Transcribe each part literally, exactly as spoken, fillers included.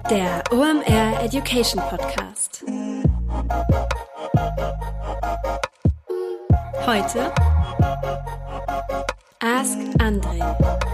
Der O M R Education Podcast. Heute Ask André.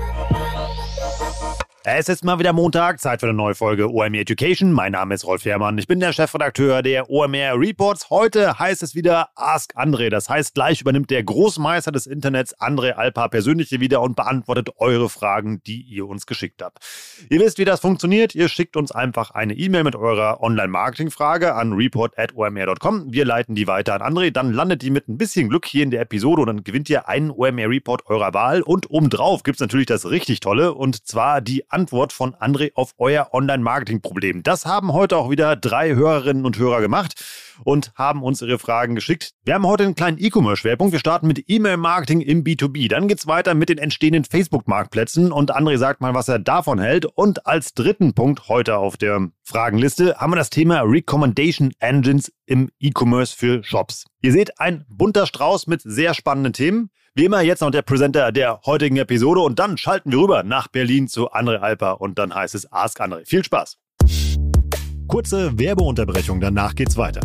Es ist mal wieder Montag, Zeit für eine neue Folge O M R Education. Mein Name ist Rolf Herrmann, ich bin der Chefredakteur der O M R Reports. Heute heißt es wieder Ask André. Das heißt, gleich übernimmt der Großmeister des Internets, André Alpa, persönlich hier wieder und beantwortet eure Fragen, die ihr uns geschickt habt. Ihr wisst, wie das funktioniert. Ihr schickt uns einfach eine E-Mail mit eurer Online-Marketing-Frage an report at o m r dot com. Wir leiten die weiter an André. Dann landet die mit ein bisschen Glück hier in der Episode und dann gewinnt ihr einen O M R-Report eurer Wahl. Und obendrauf gibt es natürlich das richtig Tolle, und zwar die Antwort von André auf euer Online-Marketing-Problem. Das haben heute auch wieder drei Hörerinnen und Hörer gemacht und haben uns ihre Fragen geschickt. Wir haben heute einen kleinen E-Commerce-Schwerpunkt. Wir starten mit E-Mail-Marketing im B zwei B. Dann geht's weiter mit den entstehenden Facebook-Marktplätzen und André sagt mal, was er davon hält. Und als dritten Punkt heute auf der Fragenliste haben wir das Thema Recommendation Engines im E-Commerce für Shops. Ihr seht, ein bunter Strauß mit sehr spannenden Themen. Wie immer jetzt noch der Presenter der heutigen Episode und dann schalten wir rüber nach Berlin zu André Alpa und dann heißt es Ask André. Viel Spaß! Kurze Werbeunterbrechung, danach geht's weiter.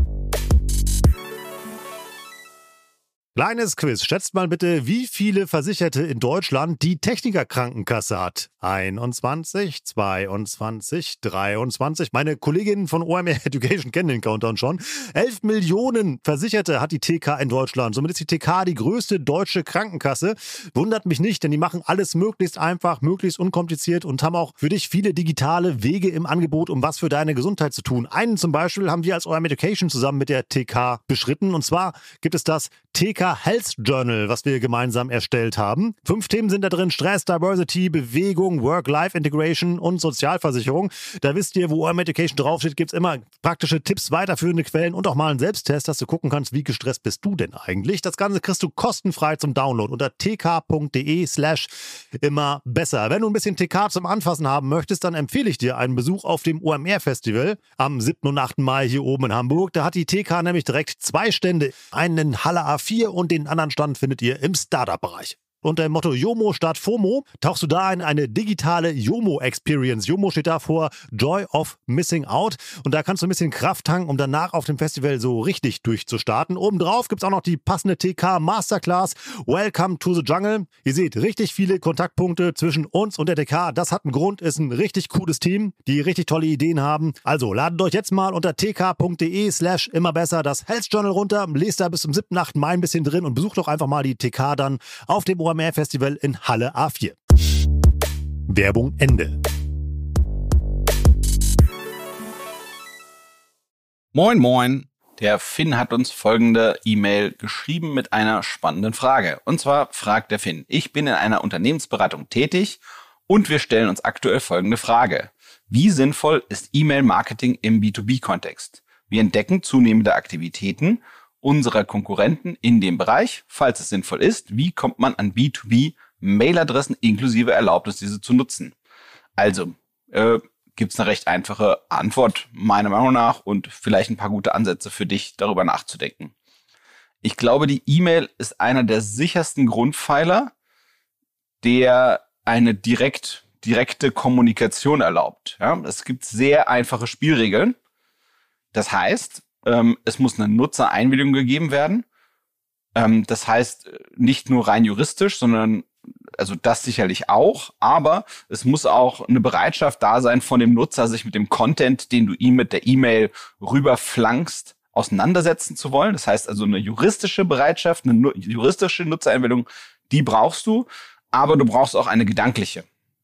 Kleines Quiz. Schätzt mal bitte, wie viele Versicherte in Deutschland die Techniker-Krankenkasse hat. einundzwanzig, zweiundzwanzig, dreiundzwanzig. Meine Kolleginnen von O M R Education kennen den Countdown schon. elf Millionen Versicherte hat die T K in Deutschland. Somit ist die T K die größte deutsche Krankenkasse. Wundert mich nicht, denn die machen alles möglichst einfach, möglichst unkompliziert und haben auch für dich viele digitale Wege im Angebot, um was für deine Gesundheit zu tun. Einen zum Beispiel haben wir als O M R Education zusammen mit der T K beschritten. Und zwar gibt es das T K Health Journal, was wir gemeinsam erstellt haben. Fünf Themen sind da drin: Stress, Diversity, Bewegung, Work-Life-Integration und Sozialversicherung. Da wisst ihr, wo O M R Education draufsteht, gibt es immer praktische Tipps, weiterführende Quellen und auch mal einen Selbsttest, dass du gucken kannst, wie gestresst bist du denn eigentlich. Das Ganze kriegst du kostenfrei zum Download unter tk.de slash immer besser. Wenn du ein bisschen T K zum Anfassen haben möchtest, dann empfehle ich dir einen Besuch auf dem O M R-Festival am siebten und achten Mai hier oben in Hamburg. Da hat die T K nämlich direkt zwei Stände, einen in Halle A vier und den anderen Stand findet ihr im Startup-Bereich. Unter dem Motto JOMO statt FOMO tauchst du da in eine digitale JOMO-Experience. JOMO steht da vor Joy of Missing Out. Und da kannst du ein bisschen Kraft tanken, um danach auf dem Festival so richtig durchzustarten. Obendrauf gibt es auch noch die passende T K Masterclass Welcome to the Jungle. Ihr seht, richtig viele Kontaktpunkte zwischen uns und der T K. Das hat einen Grund, ist ein richtig cooles Team, die richtig tolle Ideen haben. Also ladet euch jetzt mal unter tk.de slash immer besser das Health Journal runter. Lest da bis zum siebten achten Mai ein bisschen drin und besucht doch einfach mal die T K dann auf dem O M R Festival in Halle A vier. Werbung Ende. Moin moin, der Finn hat uns folgende E-Mail geschrieben mit einer spannenden Frage. Und zwar fragt der Finn: Ich bin in einer Unternehmensberatung tätig und wir stellen uns aktuell folgende Frage: Wie sinnvoll ist E-Mail-Marketing im B zwei B-Kontext? Wir entdecken zunehmende Aktivitäten unserer Konkurrenten in dem Bereich. Falls es sinnvoll ist, wie kommt man an B zwei B-Mailadressen inklusive Erlaubnis, diese zu nutzen? Also, äh, gibt es eine recht einfache Antwort, meiner Meinung nach, und vielleicht ein paar gute Ansätze für dich, darüber nachzudenken. Ich glaube, die E-Mail ist einer der sichersten Grundpfeiler, der eine direkt, direkte Kommunikation erlaubt. Ja, es gibt sehr einfache Spielregeln. Das heißt, ähm, es muss eine Nutzereinwilligung gegeben werden. Ähm, das heißt, nicht nur rein juristisch, sondern, also das sicherlich auch, aber es muss auch eine Bereitschaft da sein von dem Nutzer, sich mit dem Content, den du ihm mit der E-Mail rüberflankst, auseinandersetzen zu wollen. Das heißt also eine juristische Bereitschaft, eine nu- juristische Nutzereinwilligung, die brauchst du, aber du brauchst auch eine gedankliche.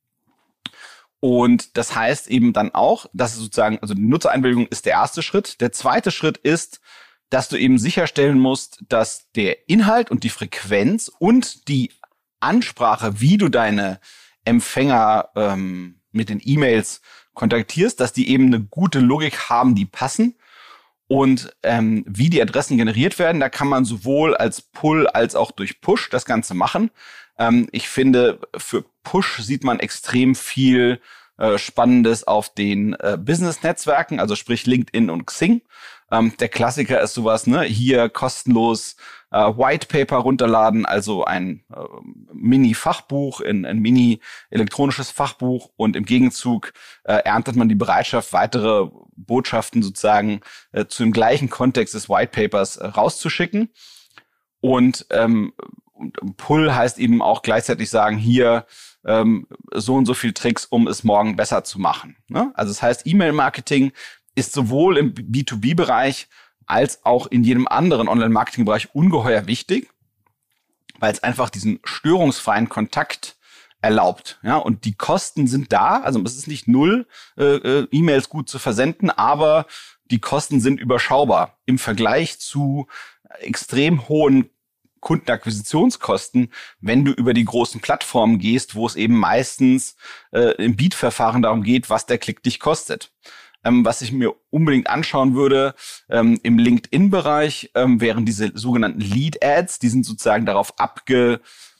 Und das heißt eben dann auch, dass es sozusagen, also die Nutzereinwilligung ist der erste Schritt. Der zweite Schritt ist, dass du eben sicherstellen musst, dass der Inhalt und die Frequenz und die Ansprache, wie du deine Empfänger ähm, mit den E-Mails kontaktierst, dass die eben eine gute Logik haben, die passen. Und ähm, wie die Adressen generiert werden, da kann man sowohl als Pull als auch durch Push das Ganze machen. Ähm, ich finde, für Push sieht man extrem viel äh, Spannendes auf den äh, Business-Netzwerken, also sprich LinkedIn und Xing. Ähm, der Klassiker ist sowas, ne, hier kostenlos äh, White Paper runterladen, also ein äh, Mini-Fachbuch, ein, ein Mini-elektronisches Fachbuch und im Gegenzug äh, erntet man die Bereitschaft, weitere Botschaften sozusagen äh, zu dem gleichen Kontext des White Papers äh, rauszuschicken. Und ähm, Pull heißt eben auch gleichzeitig sagen, hier ähm, so und so viel Tricks, um es morgen besser zu machen. Ne? Also das heißt, E-Mail-Marketing ist sowohl im B zwei B-Bereich als auch in jedem anderen Online-Marketing-Bereich ungeheuer wichtig, weil es einfach diesen störungsfreien Kontakt erlaubt. Ja, und die Kosten sind da, also es ist nicht null, äh, E-Mails gut zu versenden, aber die Kosten sind überschaubar im Vergleich zu extrem hohen Kundenakquisitionskosten, wenn du über die großen Plattformen gehst, wo es eben meistens äh, im Bietverfahren darum geht, was der Klick dich kostet. Ähm, was ich mir unbedingt anschauen würde, ähm, im LinkedIn-Bereich ähm, wären diese sogenannten Lead-Ads, die sind sozusagen darauf abge,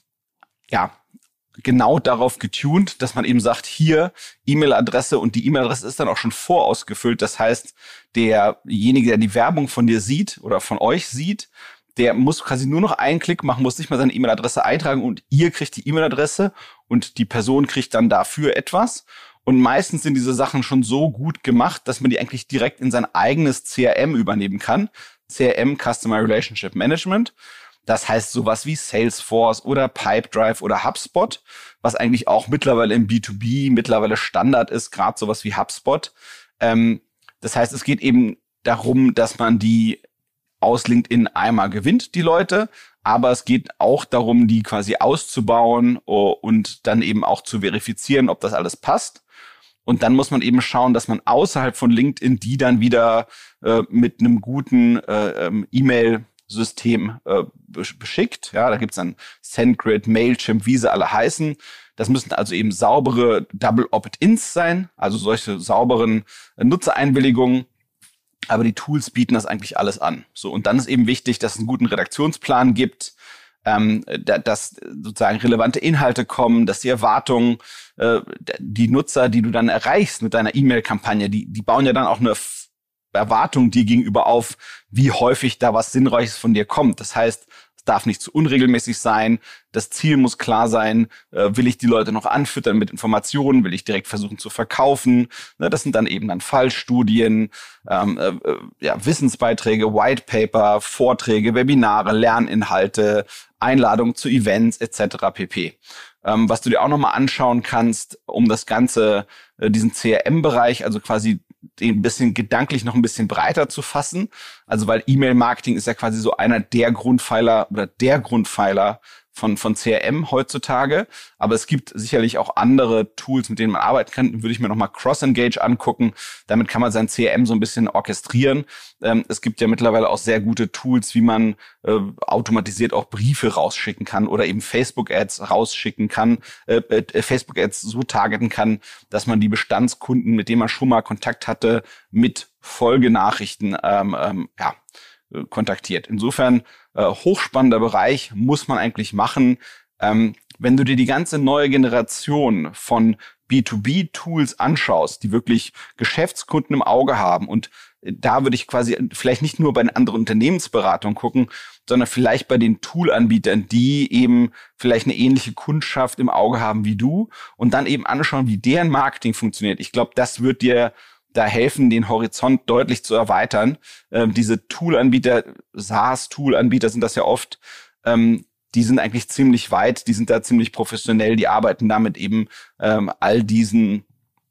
ja, genau darauf getuned, dass man eben sagt, hier E-Mail-Adresse und die E-Mail-Adresse ist dann auch schon vorausgefüllt. Das heißt, derjenige, der die Werbung von dir sieht oder von euch sieht, der muss quasi nur noch einen Klick machen, muss nicht mal seine E-Mail-Adresse eintragen und ihr kriegt die E-Mail-Adresse und die Person kriegt dann dafür etwas. Und meistens sind diese Sachen schon so gut gemacht, dass man die eigentlich direkt in sein eigenes C R M übernehmen kann. C R M, Customer Relationship Management. Das heißt sowas wie Salesforce oder Pipedrive oder HubSpot, was eigentlich auch mittlerweile im B zwei B mittlerweile Standard ist, gerade sowas wie HubSpot. Ähm, das heißt, es geht eben darum, dass man die aus LinkedIn einmal gewinnt, die Leute, aber es geht auch darum, die quasi auszubauen und dann eben auch zu verifizieren, ob das alles passt. Und dann muss man eben schauen, dass man außerhalb von LinkedIn die dann wieder äh, mit einem guten äh, ähm, E-Mail-System äh, beschickt. Ja, da gibt's dann SendGrid, Mailchimp, wie sie alle heißen. Das müssen also eben saubere Double Opt-ins sein, also solche sauberen äh, Nutzereinwilligungen. Aber die Tools bieten das eigentlich alles an. So, und dann ist eben wichtig, dass es einen guten Redaktionsplan gibt, ähm, da, dass sozusagen relevante Inhalte kommen, dass die Erwartungen, äh, die Nutzer, die du dann erreichst mit deiner E-Mail-Kampagne, die, die bauen ja dann auch eine F- Erwartung dir gegenüber auf, wie häufig da was Sinnreiches von dir kommt. Das heißt, darf nicht zu unregelmäßig sein, das Ziel muss klar sein, äh, will ich die Leute noch anfüttern mit Informationen, will ich direkt versuchen zu verkaufen, ne, das sind dann eben dann Fallstudien, ähm, äh, ja, Wissensbeiträge, White Paper, Vorträge, Webinare, Lerninhalte, Einladungen zu Events et cetera pp. Ähm, was du dir auch nochmal anschauen kannst, um das Ganze, äh, diesen C R M-Bereich, also quasi den ein bisschen gedanklich noch ein bisschen breiter zu fassen. Also weil E-Mail-Marketing ist ja quasi so einer der Grundpfeiler oder der Grundpfeiler von von C R M heutzutage. Aber es gibt sicherlich auch andere Tools, mit denen man arbeiten kann. Dann würde ich mir nochmal Cross-Engage angucken. Damit kann man sein C R M so ein bisschen orchestrieren. Ähm, es gibt ja mittlerweile auch sehr gute Tools, wie man äh, automatisiert auch Briefe rausschicken kann oder eben Facebook-Ads rausschicken kann, äh, äh, Facebook-Ads so targeten kann, dass man die Bestandskunden, mit denen man schon mal Kontakt hatte, mit Folgenachrichten ähm, ähm, ja, äh, kontaktiert. Insofern äh, hochspannender Bereich, muss man eigentlich machen. Ähm, wenn du dir die ganze neue Generation von B zwei B-Tools anschaust, die wirklich Geschäftskunden im Auge haben, und da würde ich quasi vielleicht nicht nur bei den anderen Unternehmensberatungen gucken, sondern vielleicht bei den Tool-Anbietern, die eben vielleicht eine ähnliche Kundschaft im Auge haben wie du, und dann eben anschauen, wie deren Marketing funktioniert. Ich glaube, das wird dir da helfen, den Horizont deutlich zu erweitern. Ähm, diese Tool-Anbieter, SaaS-Tool-Anbieter sind das ja oft, ähm, die sind eigentlich ziemlich weit, die sind da ziemlich professionell, die arbeiten damit eben ähm, all diesen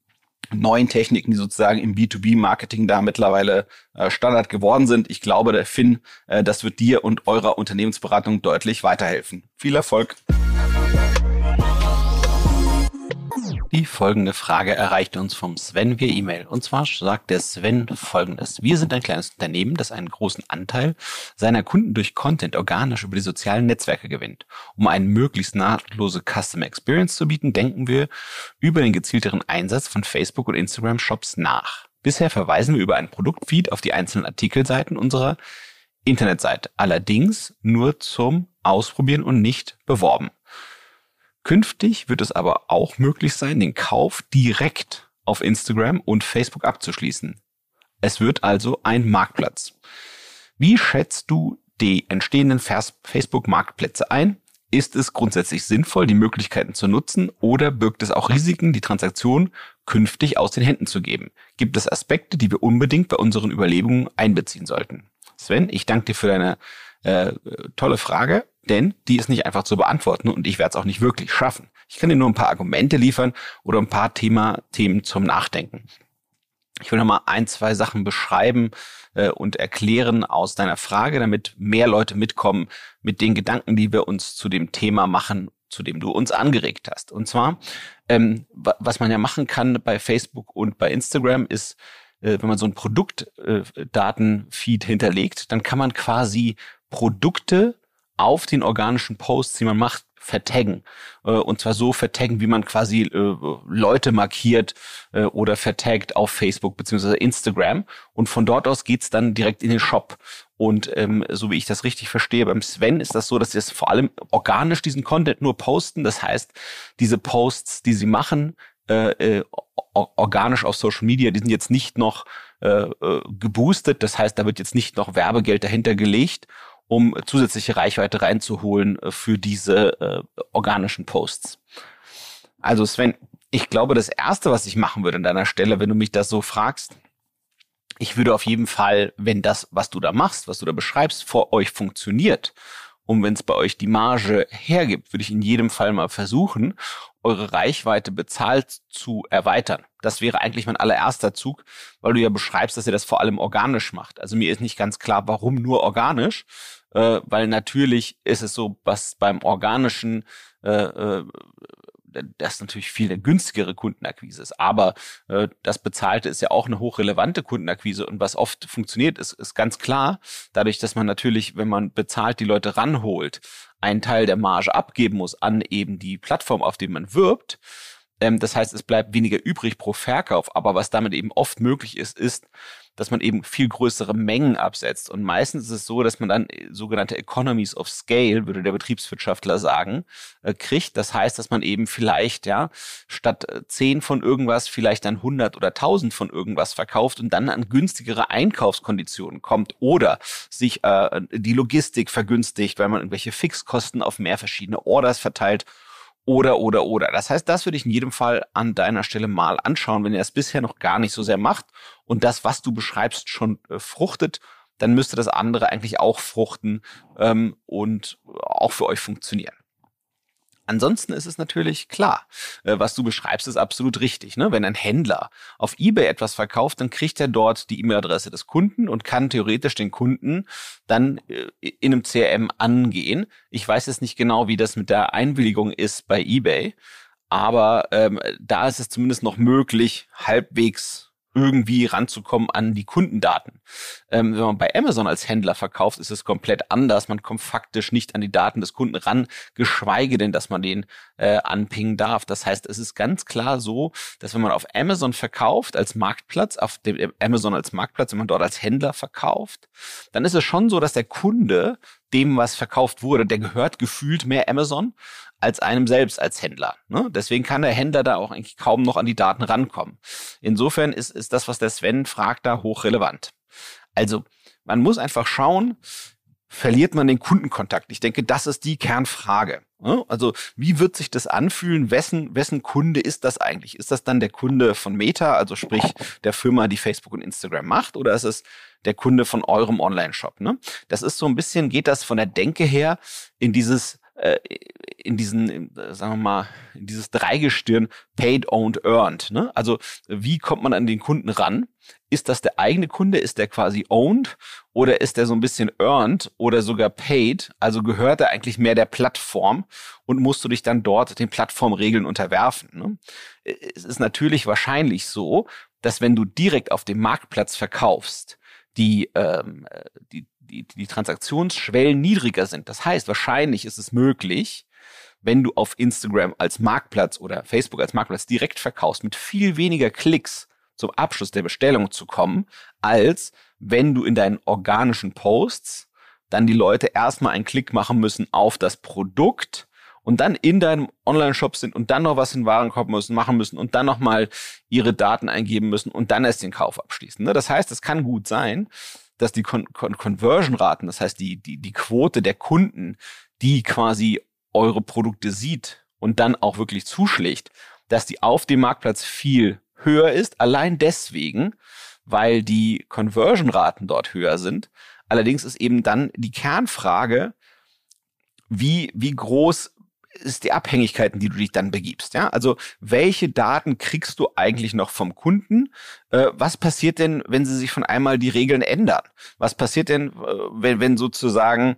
neuen Techniken, die sozusagen im B zwei B-Marketing da mittlerweile äh, Standard geworden sind. Ich glaube, der Finn, äh, das wird dir und eurer Unternehmensberatung deutlich weiterhelfen. Viel Erfolg! Die folgende Frage erreichte uns vom Sven via E-Mail. Und zwar sagt der Sven Folgendes: Wir sind ein kleines Unternehmen, das einen großen Anteil seiner Kunden durch Content organisch über die sozialen Netzwerke gewinnt. Um eine möglichst nahtlose Customer Experience zu bieten, denken wir über den gezielteren Einsatz von Facebook- und Instagram-Shops nach. Bisher verweisen wir über einen Produktfeed auf die einzelnen Artikelseiten unserer Internetseite. Allerdings nur zum Ausprobieren und nicht beworben. Künftig wird es aber auch möglich sein, den Kauf direkt auf Instagram und Facebook abzuschließen. Es wird also ein Marktplatz. Wie schätzt du die entstehenden Facebook-Marktplätze ein? Ist es grundsätzlich sinnvoll, die Möglichkeiten zu nutzen, oder birgt es auch Risiken, die Transaktion künftig aus den Händen zu geben? Gibt es Aspekte, die wir unbedingt bei unseren Überlegungen einbeziehen sollten? Sven, ich danke dir für deine äh, tolle Frage, denn die ist nicht einfach zu beantworten und ich werde es auch nicht wirklich schaffen. Ich kann dir nur ein paar Argumente liefern oder ein paar Thema, Themen zum Nachdenken. Ich will nochmal ein, zwei Sachen beschreiben äh, und erklären aus deiner Frage, damit mehr Leute mitkommen mit den Gedanken, die wir uns zu dem Thema machen, zu dem du uns angeregt hast. Und zwar, ähm, was man ja machen kann bei Facebook und bei Instagram ist, äh, wenn man so ein Produktdatenfeed äh, hinterlegt, dann kann man quasi Produkte auf den organischen Posts, die man macht, vertaggen. Und zwar so vertaggen, wie man quasi äh, Leute markiert äh, oder vertaggt auf Facebook bzw. Instagram. Und von dort aus geht's dann direkt in den Shop. Und ähm, so wie ich das richtig verstehe, beim Sven ist das so, dass sie es vor allem organisch diesen Content nur posten. Das heißt, diese Posts, die sie machen, äh, äh, organisch auf Social Media, die sind jetzt nicht noch äh, äh, geboostet. Das heißt, da wird jetzt nicht noch Werbegeld dahinter gelegt, um zusätzliche Reichweite reinzuholen für diese äh, organischen Posts. Also Sven, ich glaube, das Erste, was ich machen würde an deiner Stelle, wenn du mich das so fragst, ich würde auf jeden Fall, wenn das, was du da machst, was du da beschreibst, vor euch funktioniert und wenn es bei euch die Marge hergibt, würde ich in jedem Fall mal versuchen, eure Reichweite bezahlt zu erweitern. Das wäre eigentlich mein allererster Zug, weil du ja beschreibst, dass ihr das vor allem organisch macht. Also mir ist nicht ganz klar, warum nur organisch, äh, weil natürlich ist es so, was beim organischen äh, äh, das natürlich viel eine günstigere Kundenakquise ist. Aber äh, das Bezahlte ist ja auch eine hochrelevante Kundenakquise. Und was oft funktioniert, ist, ist ganz klar, dadurch, dass man natürlich, wenn man bezahlt, die Leute ranholt, einen Teil der Marge abgeben muss an eben die Plattform, auf der man wirbt. Ähm, das heißt, es bleibt weniger übrig pro Verkauf. Aber was damit eben oft möglich ist, ist, dass man eben viel größere Mengen absetzt. Und meistens ist es so, dass man dann sogenannte Economies of Scale, würde der Betriebswirtschaftler sagen, äh, kriegt. Das heißt, dass man eben vielleicht, ja, statt zehn von irgendwas vielleicht dann hundert oder tausend von irgendwas verkauft und dann an günstigere Einkaufskonditionen kommt oder sich äh, die Logistik vergünstigt, weil man irgendwelche Fixkosten auf mehr verschiedene Orders verteilt. Oder, oder, oder. Das heißt, das würde ich in jedem Fall an deiner Stelle mal anschauen. Wenn ihr das bisher noch gar nicht so sehr macht und das, was du beschreibst, schon äh, fruchtet, dann müsste das andere eigentlich auch fruchten ähm, und auch für euch funktionieren. Ansonsten ist es natürlich klar, äh, was du beschreibst, ist absolut richtig. Ne? Wenn ein Händler auf eBay etwas verkauft, dann kriegt er dort die E-Mail-Adresse des Kunden und kann theoretisch den Kunden dann äh, in einem C R M angehen. Ich weiß jetzt nicht genau, wie das mit der Einwilligung ist bei eBay, aber ähm, da ist es zumindest noch möglich, halbwegs irgendwie ranzukommen an die Kundendaten. Ähm, wenn man bei Amazon als Händler verkauft, ist es komplett anders. Man kommt faktisch nicht an die Daten des Kunden ran, geschweige denn, dass man den äh, anpingen darf. Das heißt, es ist ganz klar so, dass wenn man auf Amazon verkauft als Marktplatz, auf dem Amazon als Marktplatz, wenn man dort als Händler verkauft, dann ist es schon so, dass der Kunde, dem was verkauft wurde, der gehört gefühlt mehr Amazon als einem selbst als Händler. Ne? Deswegen kann der Händler da auch eigentlich kaum noch an die Daten rankommen. Insofern ist, ist das, was der Sven fragt, da hochrelevant. Also man muss einfach schauen, verliert man den Kundenkontakt? Ich denke, das ist die Kernfrage. Ne? Also wie wird sich das anfühlen? Wessen, wessen Kunde ist das eigentlich? Ist das dann der Kunde von Meta, also sprich der Firma, die Facebook und Instagram macht, oder ist es der Kunde von eurem Online-Shop? Ne? Das ist so ein bisschen, geht das von der Denke her in dieses in diesen, sagen wir mal, in dieses Dreigestirn Paid, Owned, Earned. Ne? Also wie kommt man an den Kunden ran? Ist das der eigene Kunde? Ist der quasi owned? Oder ist der so ein bisschen earned oder sogar paid? Also gehört er eigentlich mehr der Plattform und musst du dich dann dort den Plattformregeln unterwerfen? Ne? Es ist natürlich wahrscheinlich so, dass wenn du direkt auf dem Marktplatz verkaufst, die, ähm, die, die, die Transaktionsschwellen niedriger sind. Das heißt, wahrscheinlich ist es möglich, wenn du auf Instagram als Marktplatz oder Facebook als Marktplatz direkt verkaufst, mit viel weniger Klicks zum Abschluss der Bestellung zu kommen, als wenn du in deinen organischen Posts dann die Leute erstmal einen Klick machen müssen auf das Produkt und dann in deinem Online-Shop sind und dann noch was in den Warenkorb müssen, machen müssen und dann nochmal ihre Daten eingeben müssen und dann erst den Kauf abschließen. Das heißt, es kann gut sein, dass die Con- Con- Conversion-Raten, das heißt die, die, die Quote der Kunden, die quasi eure Produkte sieht und dann auch wirklich zuschlägt, dass die auf dem Marktplatz viel höher ist, allein deswegen, weil die Conversion-Raten dort höher sind. Allerdings ist eben dann die Kernfrage, wie, wie groß ist die Abhängigkeiten, die du dich dann begibst. Ja? Also welche Daten kriegst du eigentlich noch vom Kunden? Äh, was passiert denn, wenn sie sich von einmal die Regeln ändern? Was passiert denn, äh, wenn, wenn sozusagen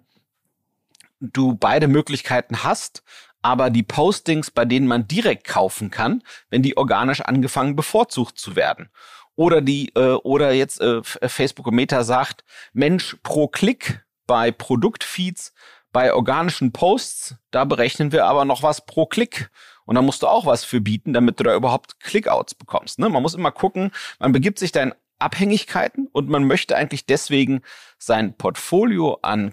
du beide Möglichkeiten hast, aber die Postings, bei denen man direkt kaufen kann, wenn die organisch angefangen bevorzugt zu werden? Oder die äh, oder jetzt äh, Facebook und Meta sagt, Mensch, pro Klick bei Produktfeeds, bei organischen Posts, da berechnen wir aber noch was pro Klick. Und da musst du auch was für bieten, damit du da überhaupt Clickouts bekommst. Ne? Man muss immer gucken, man begibt sich da in Abhängigkeiten und man möchte eigentlich deswegen sein Portfolio an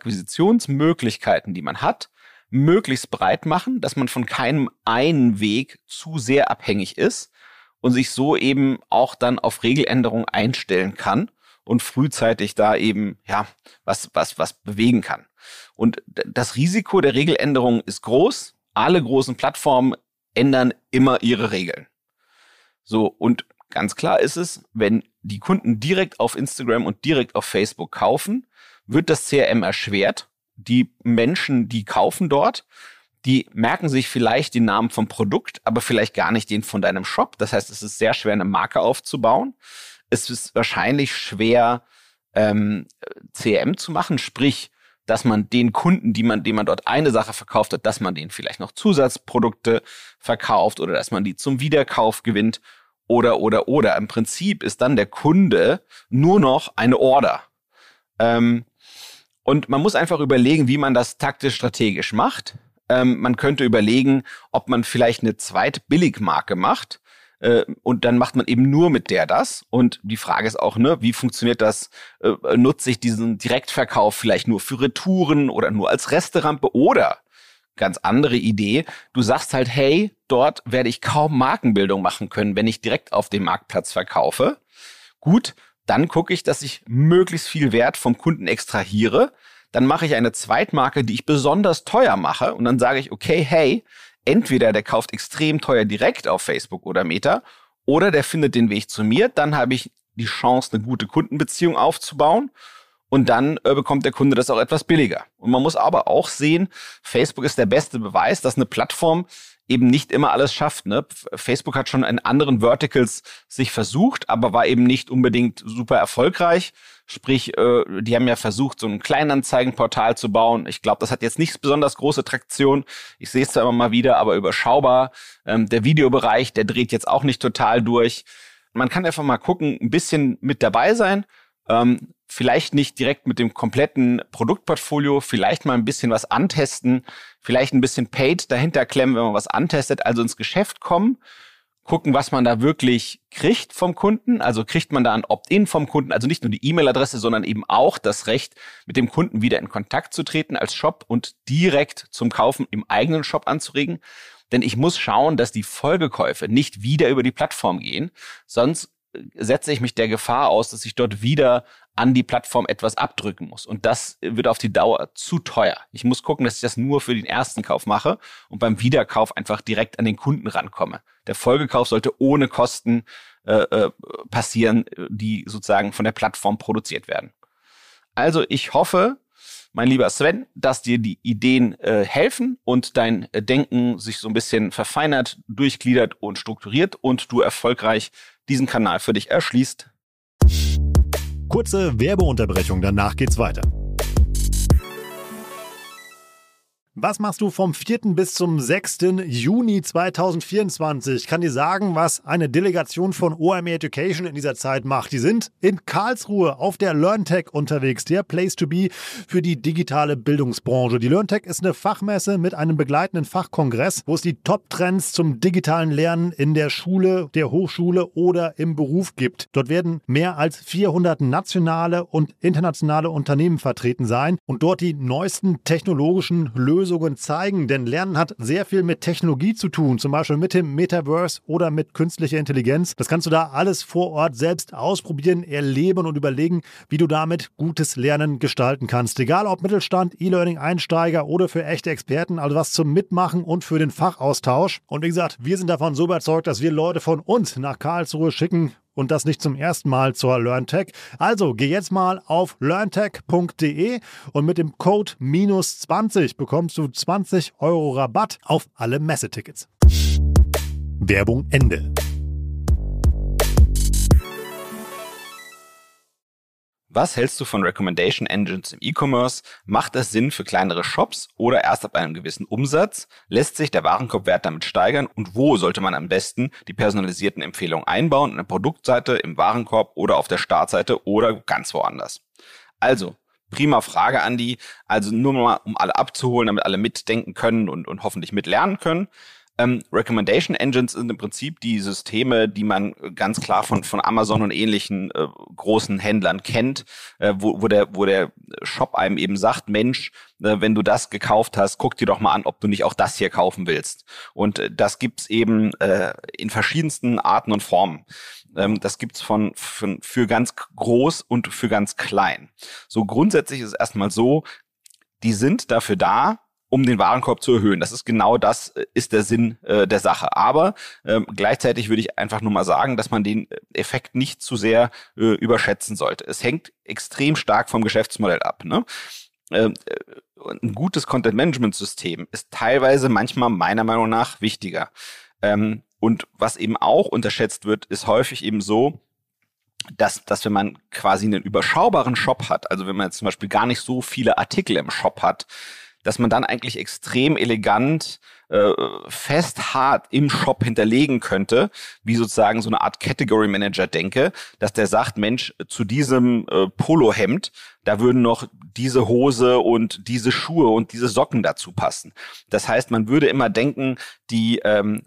Kundenakquisitionsmöglichkeiten, die man hat, möglichst breit machen, dass man von keinem einen Weg zu sehr abhängig ist und sich so eben auch dann auf Regeländerungen einstellen kann und frühzeitig da eben ja was was was bewegen kann. Und das Risiko der Regeländerung ist groß. Alle großen Plattformen ändern immer ihre Regeln. So, und ganz klar ist es, wenn die Kunden direkt auf Instagram und direkt auf Facebook kaufen, wird das C R M erschwert. Die Menschen, die kaufen dort, die merken sich vielleicht den Namen vom Produkt, aber vielleicht gar nicht den von deinem Shop. Das heißt, es ist sehr schwer, eine Marke aufzubauen. Es ist wahrscheinlich schwer, ähm, C R M zu machen, sprich, dass man den Kunden, die man, denen man dort eine Sache verkauft hat, dass man denen vielleicht noch Zusatzprodukte verkauft oder dass man die zum Wiederkauf gewinnt oder, oder, oder. Im Prinzip ist dann der Kunde nur noch eine Order. Ähm, und man muss einfach überlegen, wie man das taktisch strategisch macht. Ähm, man könnte überlegen, ob man vielleicht eine Zweitbilligmarke macht. Äh, und dann macht man eben nur mit der das. Und die Frage ist auch, ne, wie funktioniert das? Äh, nutze ich diesen Direktverkauf vielleicht nur für Retouren oder nur als Resterampe? Oder, ganz andere Idee, du sagst halt, hey, dort werde ich kaum Markenbildung machen können, wenn ich direkt auf dem Marktplatz verkaufe. Gut, dann gucke ich, dass ich möglichst viel Wert vom Kunden extrahiere. Dann mache ich eine Zweitmarke, die ich besonders teuer mache. Und dann sage ich, okay, hey, entweder der kauft extrem teuer direkt auf Facebook oder Meta oder der findet den Weg zu mir. Dann habe ich die Chance, eine gute Kundenbeziehung aufzubauen und dann äh, bekommt der Kunde das auch etwas billiger. Und man muss aber auch sehen, Facebook ist der beste Beweis, dass eine Plattform eben nicht immer alles schafft. Ne? Facebook hat schon in anderen Verticals sich versucht, aber war eben nicht unbedingt super erfolgreich. Sprich, äh, die haben ja versucht, so ein Kleinanzeigenportal zu bauen. Ich glaube, das hat jetzt nicht besonders große Traktion. Ich sehe es zwar immer mal wieder, aber überschaubar. Ähm, der Videobereich, der dreht jetzt auch nicht total durch. Man kann einfach mal gucken, ein bisschen mit dabei sein. Ähm, vielleicht nicht direkt mit dem kompletten Produktportfolio, vielleicht mal ein bisschen was antesten, vielleicht ein bisschen Paid dahinter klemmen, wenn man was antestet, also ins Geschäft kommen, gucken, was man da wirklich kriegt vom Kunden, also kriegt man da ein Opt-in vom Kunden, also nicht nur die E-Mail-Adresse, sondern eben auch das Recht, mit dem Kunden wieder in Kontakt zu treten als Shop und direkt zum Kaufen im eigenen Shop anzuregen. Denn ich muss schauen, dass die Folgekäufe nicht wieder über die Plattform gehen, sonst setze ich mich der Gefahr aus, dass ich dort wieder an die Plattform etwas abdrücken muss. Und das wird auf die Dauer zu teuer. Ich muss gucken, dass ich das nur für den ersten Kauf mache und beim Wiederkauf einfach direkt an den Kunden rankomme. Der Folgekauf sollte ohne Kosten äh, passieren, die sozusagen von der Plattform produziert werden. Also ich hoffe, mein lieber Sven, dass dir die Ideen äh, helfen und dein äh, Denken sich so ein bisschen verfeinert, durchgliedert und strukturiert und du erfolgreich diesen Kanal für dich erschließt. Kurze Werbeunterbrechung, danach geht's weiter. Was machst du vom vierten bis zum sechsten Juni zweitausendvierundzwanzig? Ich kann dir sagen, was eine Delegation von O M R Education in dieser Zeit macht. Die sind in Karlsruhe auf der LearnTech unterwegs, der Place to be für die digitale Bildungsbranche. Die LearnTech ist eine Fachmesse mit einem begleitenden Fachkongress, wo es die Top-Trends zum digitalen Lernen in der Schule, der Hochschule oder im Beruf gibt. Dort werden mehr als vierhundert nationale und internationale Unternehmen vertreten sein und dort die neuesten technologischen Lösungen Lösungen zeigen, denn Lernen hat sehr viel mit Technologie zu tun, zum Beispiel mit dem Metaverse oder mit künstlicher Intelligenz. Das kannst du da alles vor Ort selbst ausprobieren, erleben und überlegen, wie du damit gutes Lernen gestalten kannst. Egal ob Mittelstand, E-Learning-Einsteiger oder für echte Experten, also was zum Mitmachen und für den Fachaustausch. Und wie gesagt, wir sind davon so überzeugt, dass wir Leute von uns nach Karlsruhe schicken und das nicht zum ersten Mal zur LearnTech. Also geh jetzt mal auf learntech punkt de und mit dem Code minus zwanzig bekommst du zwanzig Euro Rabatt auf alle Messetickets. Werbung Ende. Was hältst du von Recommendation Engines im E-Commerce? Macht es Sinn für kleinere Shops oder erst ab einem gewissen Umsatz? Lässt sich der Warenkorbwert damit steigern? Und wo sollte man am besten die personalisierten Empfehlungen einbauen? In der Produktseite, im Warenkorb oder auf der Startseite oder ganz woanders? Also, prima Frage, Andi. Also nur mal, um alle abzuholen, damit alle mitdenken können und, und hoffentlich mitlernen können. Ähm, Recommendation Engines sind im Prinzip die Systeme, die man ganz klar von von Amazon und ähnlichen äh, großen Händlern kennt, äh, wo, wo der wo der Shop einem eben sagt, Mensch, äh, wenn du das gekauft hast, guck dir doch mal an, ob du nicht auch das hier kaufen willst. Und äh, das gibt's eben äh, in verschiedensten Arten und Formen. Ähm, das gibt's von, von für ganz groß und für ganz klein. So grundsätzlich ist es erstmal so, die sind dafür da, um den Warenkorb zu erhöhen. Das ist genau das, ist der Sinn äh, der Sache. Aber ähm, gleichzeitig würde ich einfach nur mal sagen, dass man den Effekt nicht zu sehr äh, überschätzen sollte. Es hängt extrem stark vom Geschäftsmodell ab, ne? Äh, ein gutes Content-Management-System ist teilweise manchmal meiner Meinung nach wichtiger. Ähm, und was eben auch unterschätzt wird, ist häufig eben so, dass, dass wenn man quasi einen überschaubaren Shop hat, also wenn man jetzt zum Beispiel gar nicht so viele Artikel im Shop hat, dass man dann eigentlich extrem elegant, äh, fest, hart im Shop hinterlegen könnte, wie sozusagen so eine Art Category Manager denke, dass der sagt, Mensch, zu diesem äh, Polohemd, da würden noch diese Hose und diese Schuhe und diese Socken dazu passen. Das heißt, man würde immer denken, die ähm,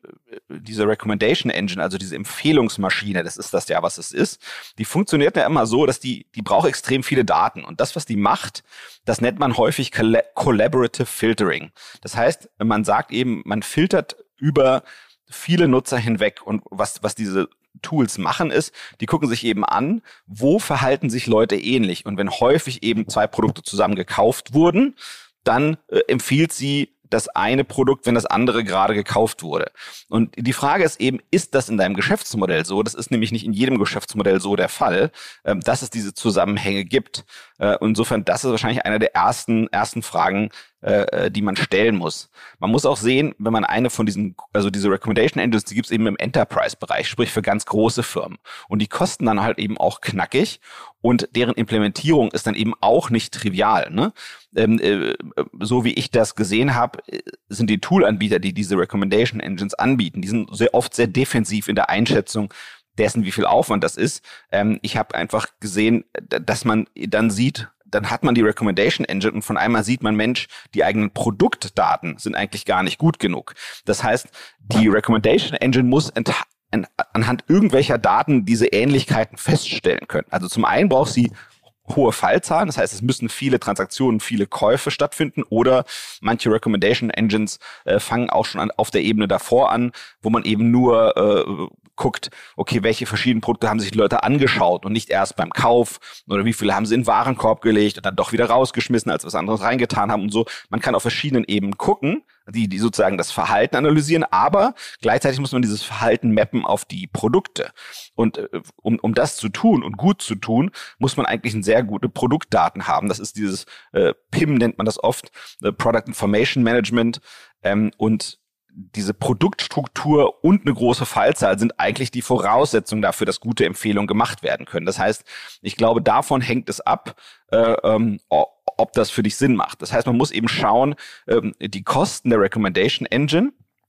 diese Recommendation Engine, also diese Empfehlungsmaschine, das ist das ja, was es ist, die funktioniert ja immer so, dass die die braucht extrem viele Daten. Und das, was die macht, das nennt man häufig Collaborative Filtering. Das heißt, man sagt eben, man filtert über viele Nutzer hinweg. Und was was diese Tools machen ist, die gucken sich eben an, wo verhalten sich Leute ähnlich. Und wenn häufig eben zwei Produkte zusammen gekauft wurden, dann äh, empfiehlt sie das eine Produkt, wenn das andere gerade gekauft wurde. Und die Frage ist eben, ist das in deinem Geschäftsmodell so? Das ist nämlich nicht in jedem Geschäftsmodell so der Fall, äh, dass es diese Zusammenhänge gibt. Äh, insofern, das ist wahrscheinlich eine der ersten, ersten Fragen, äh, die man stellen muss. Man muss auch sehen, wenn man eine von diesen, also diese Recommendation Engines, die gibt es eben im Enterprise-Bereich, sprich für ganz große Firmen. Und die kosten dann halt eben auch knackig und deren Implementierung ist dann eben auch nicht trivial, ne? Ähm, äh, so wie ich das gesehen habe, sind die Toolanbieter, die diese Recommendation Engines anbieten, die sind sehr oft sehr defensiv in der Einschätzung dessen, wie viel Aufwand das ist. Ähm, ich habe einfach gesehen, dass man dann sieht, dann hat man die Recommendation Engine und von einmal sieht man, Mensch, die eigenen Produktdaten sind eigentlich gar nicht gut genug. Das heißt, die Recommendation Engine muss ent- anhand irgendwelcher Daten diese Ähnlichkeiten feststellen können. Also zum einen braucht sie hohe Fallzahlen, das heißt, es müssen viele Transaktionen, viele Käufe stattfinden oder manche Recommendation Engines äh, fangen auch schon an, auf der Ebene davor an, wo man eben nur äh, guckt, okay, welche verschiedenen Produkte haben sich die Leute angeschaut und nicht erst beim Kauf oder wie viele haben sie in den Warenkorb gelegt und dann doch wieder rausgeschmissen, als was anderes reingetan haben und so. Man kann auf verschiedenen Ebenen gucken, die, die sozusagen das Verhalten analysieren, aber gleichzeitig muss man dieses Verhalten mappen auf die Produkte. Und äh, um, um das zu tun und gut zu tun, muss man eigentlich ein sehr gute Produktdaten haben. Das ist dieses äh, P I M, nennt man das oft, äh, Product Information Management. Ähm, und diese Produktstruktur und eine große Fallzahl sind eigentlich die Voraussetzungen dafür, dass gute Empfehlungen gemacht werden können. Das heißt, ich glaube, davon hängt es ab, äh, ähm, ob das für dich Sinn macht. Das heißt, man muss eben schauen, ähm, die Kosten der Recommendation Engine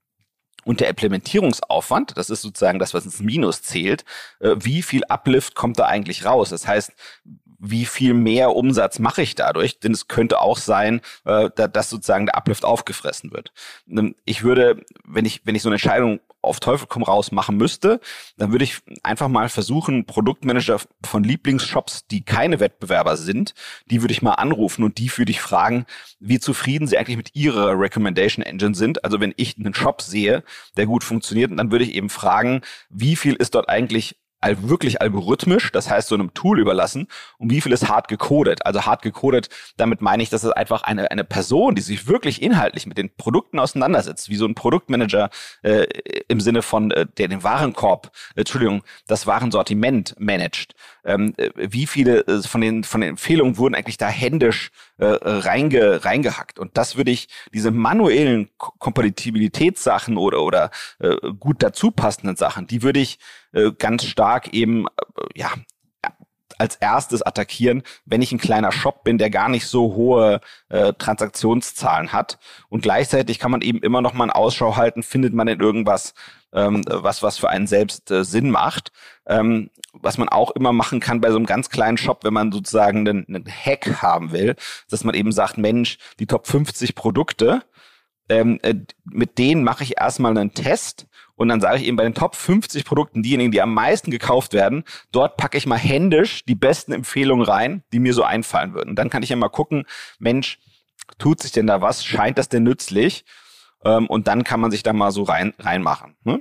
und der Implementierungsaufwand, das ist sozusagen das, was ins Minus zählt, äh, wie viel Uplift kommt da eigentlich raus? Das heißt, wie viel mehr Umsatz mache ich dadurch? Denn es könnte auch sein, äh, dass sozusagen der Uplift aufgefressen wird. Ich würde, wenn ich, wenn ich so eine Entscheidung auf Teufel komm raus machen müsste, dann würde ich einfach mal versuchen, Produktmanager von Lieblingsshops, die keine Wettbewerber sind, die würde ich mal anrufen und die würde ich fragen, wie zufrieden sie eigentlich mit ihrer Recommendation Engine sind. Also wenn ich einen Shop sehe, der gut funktioniert, dann würde ich eben fragen, wie viel ist dort eigentlich wirklich algorithmisch, das heißt so einem Tool überlassen, und wie viel ist hart gecodet. Also hart gecodet, damit meine ich, dass es einfach eine eine Person, die sich wirklich inhaltlich mit den Produkten auseinandersetzt, wie so ein Produktmanager äh, im Sinne von, äh, der den Warenkorb, äh, Entschuldigung, das Warensortiment managt. Ähm, äh, wie viele äh, von den von den Empfehlungen wurden eigentlich da händisch äh, reinge, reingehackt. Und das würde ich, diese manuellen Ko- Kompatibilitätssachen oder oder äh, gut dazu passenden Sachen, die würde ich äh, ganz stark eben äh, ja als erstes attackieren, wenn ich ein kleiner Shop bin, der gar nicht so hohe äh, Transaktionszahlen hat. Und gleichzeitig kann man eben immer noch mal einen Ausschau halten, findet man denn irgendwas, ähm, was was für einen selbst äh, Sinn macht. Ähm, was man auch immer machen kann bei so einem ganz kleinen Shop, wenn man sozusagen einen, einen Hack haben will, dass man eben sagt, Mensch, die Top fünfzig Produkte, ähm, äh, mit denen mache ich erstmal einen Test. Und dann sage ich eben bei den Top fünfzig Produkten, diejenigen, die am meisten gekauft werden, dort packe ich mal händisch die besten Empfehlungen rein, die mir so einfallen würden. Und dann kann ich ja mal gucken, Mensch, tut sich denn da was? Scheint das denn nützlich? Ähm, und dann kann man sich da mal so rein reinmachen. Ne?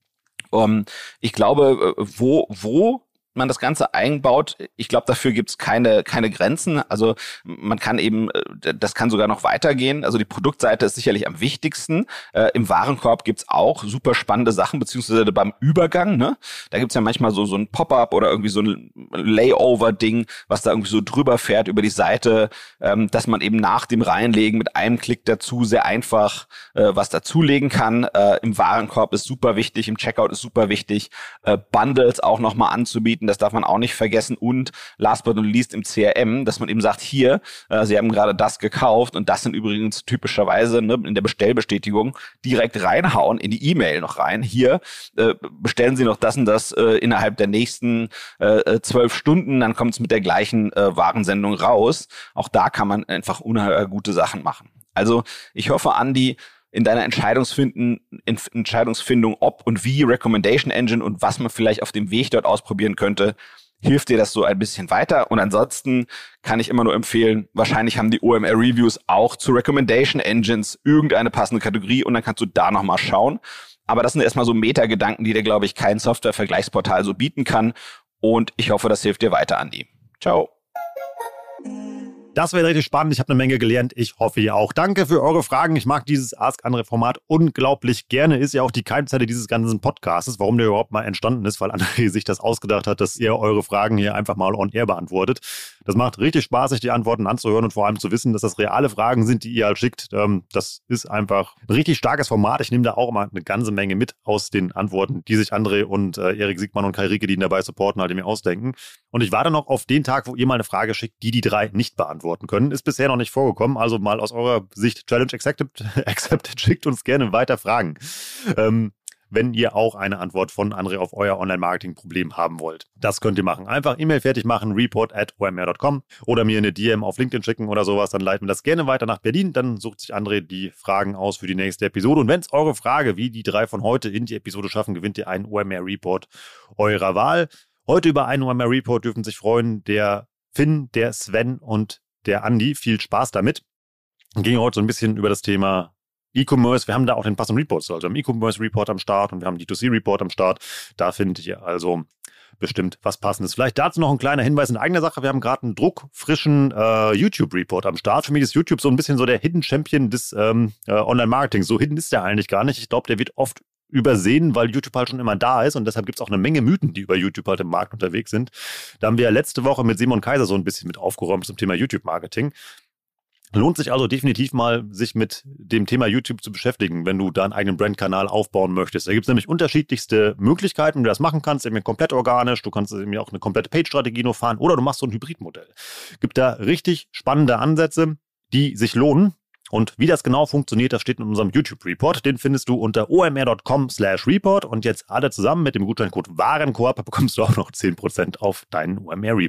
Um, ich glaube, wo wo man das Ganze einbaut, ich glaube, dafür gibt's keine keine Grenzen. Also man kann eben, das kann sogar noch weitergehen. Also die Produktseite ist sicherlich am wichtigsten. Äh, Im Warenkorb gibt's auch super spannende Sachen, beziehungsweise beim Übergang. Ne? Da gibt's ja manchmal so so ein Pop-up oder irgendwie so ein Layover-Ding, was da irgendwie so drüber fährt über die Seite, ähm, dass man eben nach dem Reinlegen mit einem Klick dazu sehr einfach äh, was dazulegen kann. Äh, Im Warenkorb ist super wichtig, im Checkout ist super wichtig, äh, Bundles auch nochmal anzubieten. Das darf man auch nicht vergessen. Und last but not least im C R M, dass man eben sagt, hier, äh, Sie haben gerade das gekauft und das sind übrigens typischerweise ne, in der Bestellbestätigung direkt reinhauen in die E-Mail noch rein. Hier äh, bestellen Sie noch das und das äh, innerhalb der nächsten äh, zwölf Stunden, dann kommt es mit der gleichen äh, Warensendung raus. Auch da kann man einfach unheimlich gute Sachen machen. Also ich hoffe, Andi, in deiner Entscheidungsfinden, in Entscheidungsfindung, ob und wie Recommendation Engine und was man vielleicht auf dem Weg dort ausprobieren könnte, hilft dir das so ein bisschen weiter. Und ansonsten kann ich immer nur empfehlen, wahrscheinlich haben die O M R-Reviews auch zu Recommendation Engines irgendeine passende Kategorie und dann kannst du da nochmal schauen. Aber das sind erstmal so Metagedanken, die dir, glaube ich, kein Software-Vergleichsportal so bieten kann. Und ich hoffe, das hilft dir weiter, Andi. Ciao. Das wäre richtig spannend. Ich habe eine Menge gelernt. Ich hoffe, ihr auch. Danke für eure Fragen. Ich mag dieses Ask André-Format unglaublich gerne. Ist ja auch die Keimzelle dieses ganzen Podcasts, warum der überhaupt mal entstanden ist, weil André sich das ausgedacht hat, dass ihr eure Fragen hier einfach mal on air beantwortet. Das macht richtig Spaß, sich die Antworten anzuhören und vor allem zu wissen, dass das reale Fragen sind, die ihr halt schickt. Das ist einfach ein richtig starkes Format. Ich nehme da auch immer eine ganze Menge mit aus den Antworten, die sich André und äh, Erik Siegmann und Kai Rieke, die ihn dabei supporten, halt mir ausdenken. Und ich warte noch auf den Tag, wo ihr mal eine Frage schickt, die die drei nicht beantworten können. Ist bisher noch nicht vorgekommen. Also mal aus eurer Sicht Challenge accepted, accepted schickt uns gerne weiter Fragen. Ähm, wenn ihr auch eine Antwort von André auf euer Online-Marketing-Problem haben wollt. Das könnt ihr machen. Einfach E-Mail fertig machen, report at o m r dot com oder mir eine D M auf LinkedIn schicken oder sowas. Dann leiten wir das gerne weiter nach Berlin. Dann sucht sich André die Fragen aus für die nächste Episode. Und wenn es eure Frage, wie die drei von heute in die Episode schaffen, gewinnt ihr einen O M R-Report eurer Wahl. Heute über einen O M R-Report dürfen sich freuen der Finn, der Sven und der Andi. Viel Spaß damit. Wir gehen heute so ein bisschen über das Thema E-Commerce. Wir haben da auch den passenden Report. Also wir haben E-Commerce-Report am Start und wir haben D zwei C-Report am Start. Da findet ihr also bestimmt was Passendes. Vielleicht dazu noch ein kleiner Hinweis in eigener Sache. Wir haben gerade einen druckfrischen äh, YouTube-Report am Start. Für mich ist YouTube so ein bisschen so der Hidden Champion des ähm, äh, Online-Marketings. So hidden ist der eigentlich gar nicht. Ich glaube, der wird oft übersehen, weil YouTube halt schon immer da ist und deshalb gibt es auch eine Menge Mythen, die über YouTube halt im Markt unterwegs sind. Da haben wir ja letzte Woche mit Simon Kaiser so ein bisschen mit aufgeräumt zum Thema YouTube-Marketing. Lohnt sich also definitiv mal, sich mit dem Thema YouTube zu beschäftigen, wenn du da einen eigenen Brandkanal aufbauen möchtest. Da gibt es nämlich unterschiedlichste Möglichkeiten, wie du das machen kannst. Eben komplett organisch, du kannst eben auch eine komplette Page-Strategie nur fahren oder du machst so ein Hybridmodell. Gibt da richtig spannende Ansätze, die sich lohnen. Und wie das genau funktioniert, das steht in unserem YouTube-Report. Den findest du unter o m r dot com slash report. Und jetzt alle zusammen mit dem Gutscheincode Warenkorb bekommst du auch noch zehn Prozent auf deinen O M R-Report.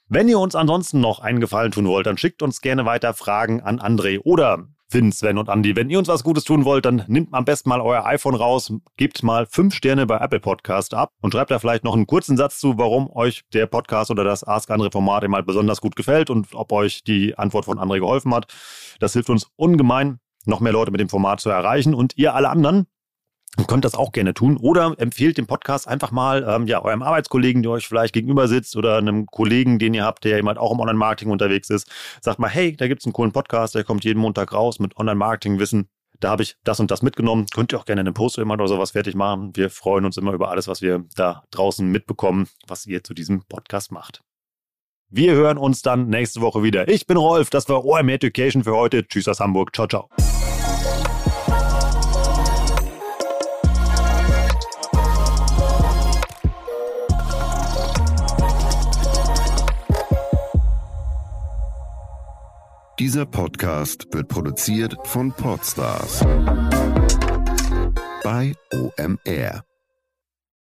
Wenn ihr uns ansonsten noch einen Gefallen tun wollt, dann schickt uns gerne weiter Fragen an André oder Finn, Sven und Andi. Wenn ihr uns was Gutes tun wollt, dann nehmt am besten mal euer iPhone raus, gebt mal fünf Sterne bei Apple Podcast ab und schreibt da vielleicht noch einen kurzen Satz zu, warum euch der Podcast oder das Ask André Format immer besonders gut gefällt und ob euch die Antwort von André geholfen hat. Das hilft uns ungemein, noch mehr Leute mit dem Format zu erreichen. Und ihr alle anderen könnt das auch gerne tun oder empfehlt den Podcast einfach mal ähm, ja, eurem Arbeitskollegen, der euch vielleicht gegenüber sitzt oder einem Kollegen, den ihr habt, der jemand auch im Online-Marketing unterwegs ist. Sagt mal, hey, da gibt es einen coolen Podcast, der kommt jeden Montag raus mit Online-Marketing-Wissen. Da habe ich das und das mitgenommen. Könnt ihr auch gerne einen Post immer oder sowas fertig machen. Wir freuen uns immer über alles, was wir da draußen mitbekommen, was ihr zu diesem Podcast macht. Wir hören uns dann nächste Woche wieder. Ich bin Rolf, das war O M R Education für heute. Tschüss aus Hamburg. Ciao, ciao. Dieser Podcast wird produziert von Podstars bei O M R.